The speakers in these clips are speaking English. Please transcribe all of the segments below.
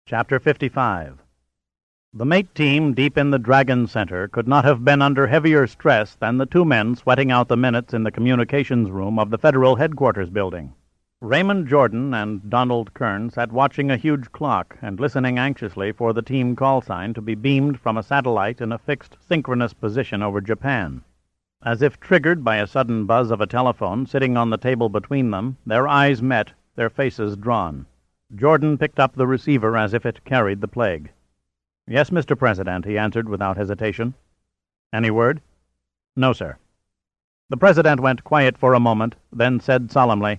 Chapter 55. The mate team deep in the Dragon Center could not have been under heavier stress than the two men sweating out the minutes in the communications room of the Federal Headquarters building. Raymond Jordan and Donald Kern sat watching a huge clock and listening anxiously for the team call sign to be beamed from a satellite in a fixed synchronous position over Japan. As if triggered by a sudden buzz of a telephone sitting on the table between them, their eyes met, their faces drawn. Jordan picked up the receiver as if it carried the plague. "Yes, Mr. President," he answered without hesitation. "Any word?" "No, sir." The President went quiet for a moment, then said solemnly,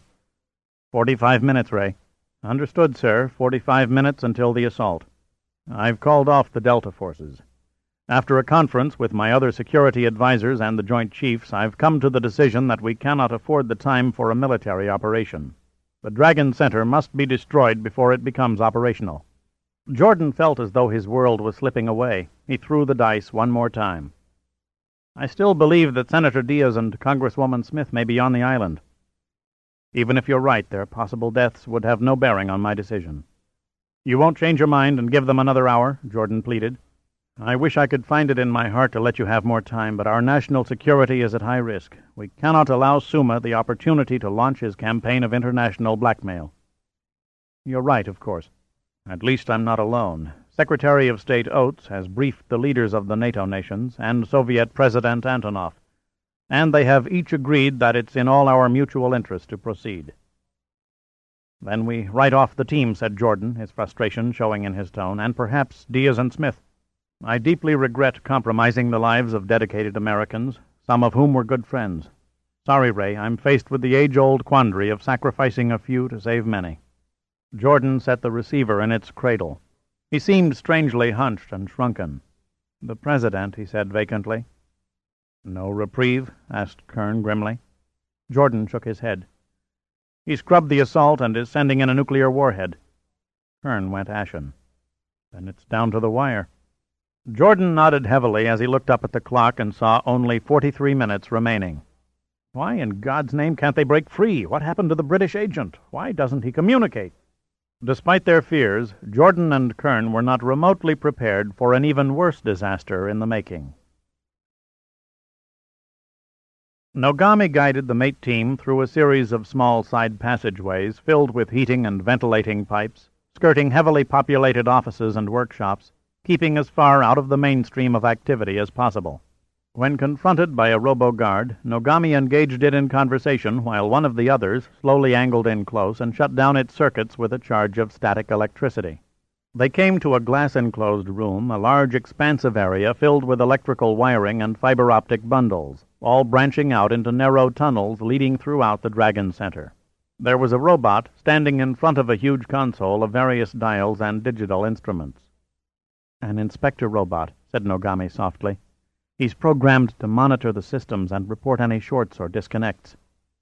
45 minutes, Ray." "Understood, sir. 45 minutes until the assault. I've called off the Delta forces. After a conference with my other security advisors and the Joint Chiefs, I've come to the decision that we cannot afford the time for a military operation. The Dragon Center must be destroyed before it becomes operational." Jordan felt as though his world was slipping away. He threw the dice one more time. "I still believe that Senator Diaz and Congresswoman Smith may be on the island. Even if you're right, their possible deaths would have no bearing on my decision." "You won't change your mind and give them another hour?" Jordan pleaded. "I wish I could find it in my heart to let you have more time, but our national security is at high risk. We cannot allow Suma the opportunity to launch his campaign of international blackmail." "You're right, of course. At least I'm not alone. Secretary of State Oates has briefed the leaders of the NATO nations and Soviet President Antonov, and they have each agreed that it's in all our mutual interest to proceed." "Then we write off the team," said Jordan, his frustration showing in his tone, "and perhaps Diaz and Smith. I deeply regret compromising the lives of dedicated Americans, some of whom were good friends. Sorry, Ray, I'm faced with the age-old quandary of sacrificing a few to save many." Jordan set the receiver in its cradle. He seemed strangely hunched and shrunken. "The President," he said vacantly. "No reprieve?" asked Kern grimly. Jordan shook his head. "He scrubbed the assault and is sending in a nuclear warhead." Kern went ashen. "Then it's down to the wire." Jordan nodded heavily as he looked up at the clock and saw only 43 minutes remaining. "Why in God's name can't they break free? What happened to the British agent? Why doesn't he communicate?" Despite their fears, Jordan and Kern were not remotely prepared for an even worse disaster in the making. Nogami guided the mate team through a series of small side passageways filled with heating and ventilating pipes, skirting heavily populated offices and workshops, keeping as far out of the mainstream of activity as possible. When confronted by a robo-guard, Nogami engaged it in conversation while one of the others slowly angled in close and shut down its circuits with a charge of static electricity. They came to a glass-enclosed room, a large expansive area filled with electrical wiring and fiber-optic bundles, all branching out into narrow tunnels leading throughout the Dragon Center. There was a robot standing in front of a huge console of various dials and digital instruments. "An inspector robot," said Nogami softly. "He's programmed to monitor the systems and report any shorts or disconnects."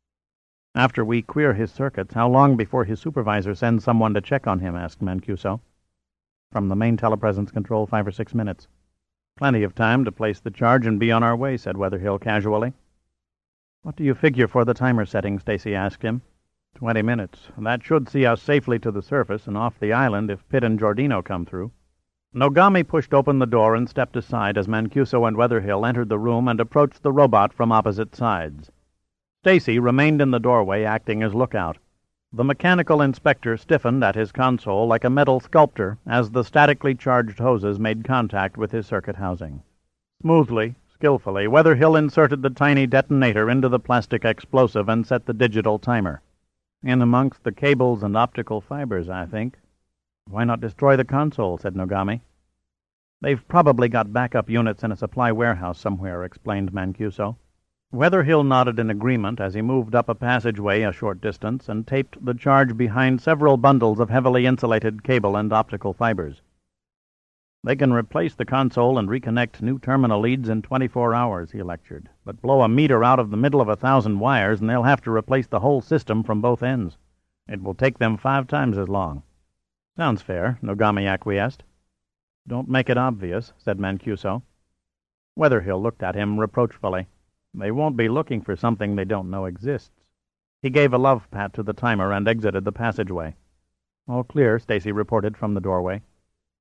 "After we queer his circuits, how long before his supervisor sends someone to check on him?" asked Mancuso. "From the main telepresence control, 5 or 6 minutes. "Plenty of time to place the charge and be on our way," said Weatherhill casually. "What do you figure for the timer setting?" Stacy asked him. 20 minutes. That should see us safely to the surface and off the island if Pitt and Giordino come through." Nogami pushed open the door and stepped aside as Mancuso and Weatherhill entered the room and approached the robot from opposite sides. Stacy remained in the doorway, acting as lookout. The mechanical inspector stiffened at his console like a metal sculptor as the statically charged hoses made contact with his circuit housing. Smoothly, skillfully, Weatherhill inserted the tiny detonator into the plastic explosive and set the digital timer. "In amongst the cables and optical fibers, I think." "Why not destroy the console?" said Nogami. "They've probably got backup units in a supply warehouse somewhere," explained Mancuso. Weatherhill nodded in agreement as he moved up a passageway a short distance and taped the charge behind several bundles of heavily insulated cable and optical fibers. "They can replace the console and reconnect new terminal leads in 24 hours, he lectured. "But blow a meter out of the middle of 1,000 wires and they'll have to replace the whole system from both ends. It will take them 5 times as long." "Sounds fair," Nogami acquiesced. "Don't make it obvious," said Mancuso. Weatherhill looked at him reproachfully. "They won't be looking for something they don't know exists." He gave a love pat to the timer and exited the passageway. "All clear," Stacy reported from the doorway.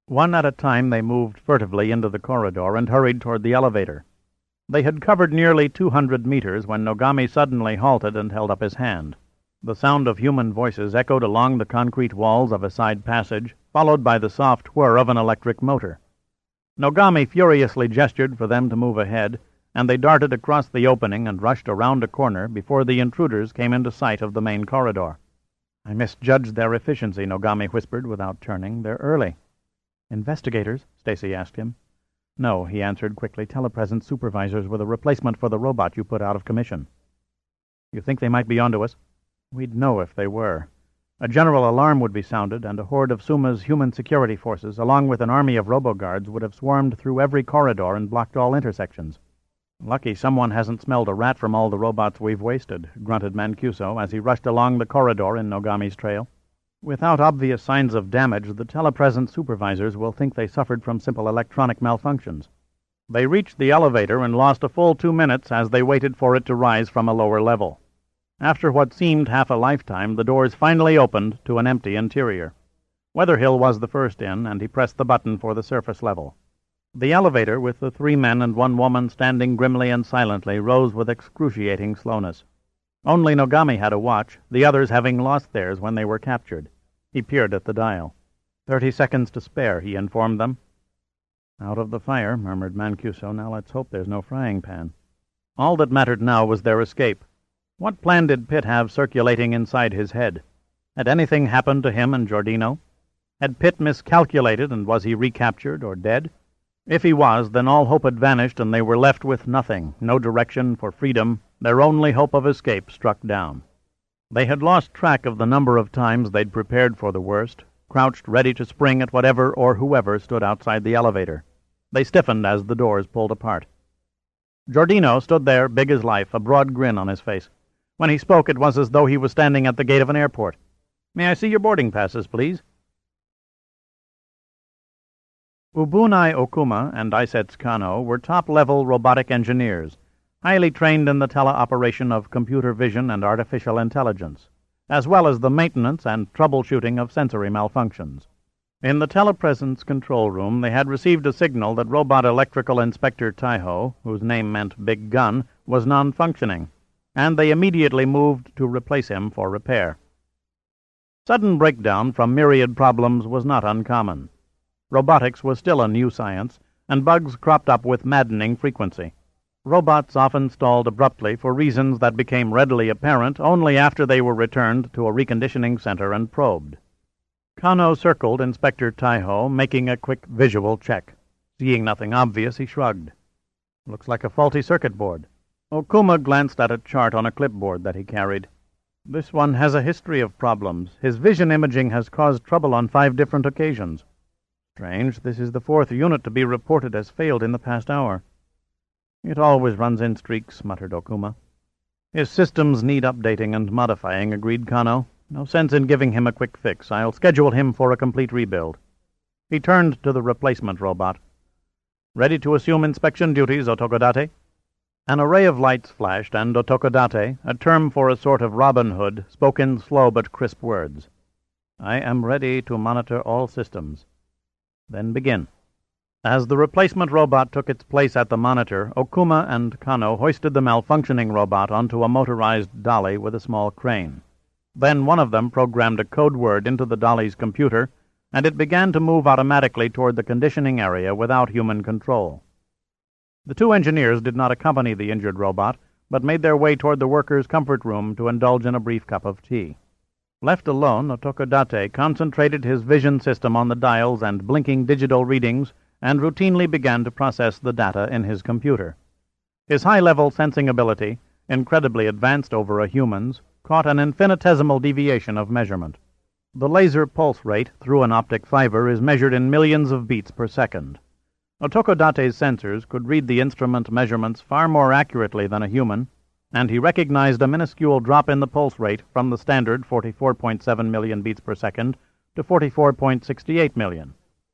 One at a time they moved furtively into the corridor and hurried toward the elevator. They had covered nearly 200 meters when Nogami suddenly halted and held up his hand. The sound of human voices echoed along the concrete walls of a side passage, followed by the soft whir of an electric motor. Nogami furiously gestured for them to move ahead, and they darted across the opening and rushed around a corner before the intruders came into sight of the main corridor. "I misjudged their efficiency," Nogami whispered without turning. "They're early." "Investigators?" Stacy asked him. "No," he answered quickly. "Telepresence supervisors with a replacement for the robot you put out of commission." "You think they might be onto us?" "We'd know if they were. A general alarm would be sounded, and a horde of Suma's human security forces, along with an army of robo-guards, would have swarmed through every corridor and blocked all intersections." "Lucky someone hasn't smelled a rat from all the robots we've wasted," grunted Mancuso as he rushed along the corridor in Nogami's trail. "Without obvious signs of damage, the telepresence supervisors will think they suffered from simple electronic malfunctions." They reached the elevator and lost a full 2 minutes as they waited for it to rise from a lower level. After what seemed half a lifetime, the doors finally opened to an empty interior. Weatherhill was the first in, and he pressed the button for the surface level. The elevator, with the 3 men and 1 woman standing grimly and silently, rose with excruciating slowness. Only Nogami had a watch, the others having lost theirs when they were captured. He peered at the dial. 30 seconds to spare, he informed them. "Out of the fire," murmured Mancuso. "Now let's hope there's no frying pan." All that mattered now was their escape. What plan did Pitt have circulating inside his head? Had anything happened to him and Giordino? Had Pitt miscalculated, and was he recaptured or dead? If he was, then all hope had vanished, and they were left with nothing, no direction for freedom, their only hope of escape struck down. They had lost track of the number of times they'd prepared for the worst, crouched ready to spring at whatever or whoever stood outside the elevator. They stiffened as the doors pulled apart. Giordino stood there, big as life, a broad grin on his face. When he spoke, it was as though he was standing at the gate of an airport. "May I see your boarding passes, please?" Ubunai Okuma and Isetsu Kano were top-level robotic engineers, highly trained in the teleoperation of computer vision and artificial intelligence, as well as the maintenance and troubleshooting of sensory malfunctions. In the telepresence control room, they had received a signal that Robot Electrical Inspector Taiho, whose name meant Big Gun, was non-functioning, and they immediately moved to replace him for repair. Sudden breakdown from myriad problems was not uncommon. Robotics was still a new science, and bugs cropped up with maddening frequency. Robots often stalled abruptly for reasons that became readily apparent only after they were returned to a reconditioning center and probed. Kano circled Inspector Taiho, making a quick visual check. Seeing nothing obvious, he shrugged. "Looks like a faulty circuit board." Okuma glanced at a chart on a clipboard that he carried. "This one has a history of problems. His vision imaging has caused trouble on 5 different occasions. Strange, this is the 4th unit to be reported as failed in the past hour." "It always runs in streaks," muttered Okuma. "His systems need updating and modifying," agreed Kano. "No sense in giving him a quick fix. I'll schedule him for a complete rebuild." He turned to the replacement robot. "Ready to assume inspection duties, Otokodate?" An array of lights flashed, and Otokodate, a term for a sort of Robin Hood, spoke in slow but crisp words. "I am ready to monitor all systems." "Then begin." As the replacement robot took its place at the monitor, Okuma and Kano hoisted the malfunctioning robot onto a motorized dolly with a small crane. Then one of them programmed a code word into the dolly's computer, and it began to move automatically toward the conditioning area without human control. The 2 engineers did not accompany the injured robot, but made their way toward the workers' comfort room to indulge in a brief cup of tea. Left alone, Otokodate concentrated his vision system on the dials and blinking digital readings and routinely began to process the data in his computer. His high-level sensing ability, incredibly advanced over a human's, caught an infinitesimal deviation of measurement. The laser pulse rate through an optic fiber is measured in millions of beats per second. Otokodate's sensors could read the instrument measurements far more accurately than a human, and he recognized a minuscule drop in the pulse rate from the standard 44.7 million beats per second to 44.68 million.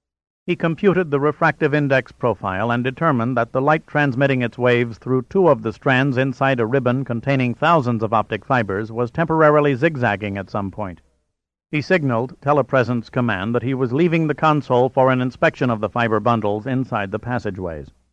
He computed the refractive index profile and determined that the light transmitting its waves through 2 of the strands inside a ribbon containing thousands of optic fibers was temporarily zigzagging at some point. He signaled Telepresence Command that he was leaving the console for an inspection of the fiber bundles inside the passageways.